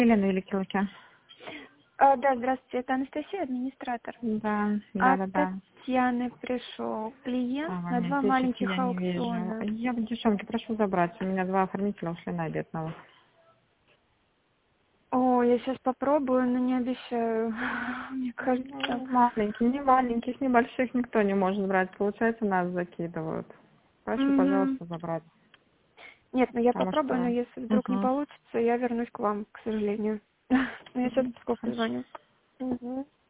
Елена Великилки. Да, здравствуйте, это Анастасия, администратор. Да. От Татьяны пришел клиент на 2 маленьких я не аукциона. вижу. Я, девчонки, прошу забрать. У меня 2 оформителя ушли на обед новых. О, я сейчас попробую, но не обещаю. Мне кажется. Маленькие, не маленьких, небольших никто не может брать. Получается, нас закидывают. Прошу, пожалуйста, забрать. Нет, ну я Потому попробую, но что... если вдруг не получится, я вернусь к вам, к сожалению. Но я сейчас сколько звоню.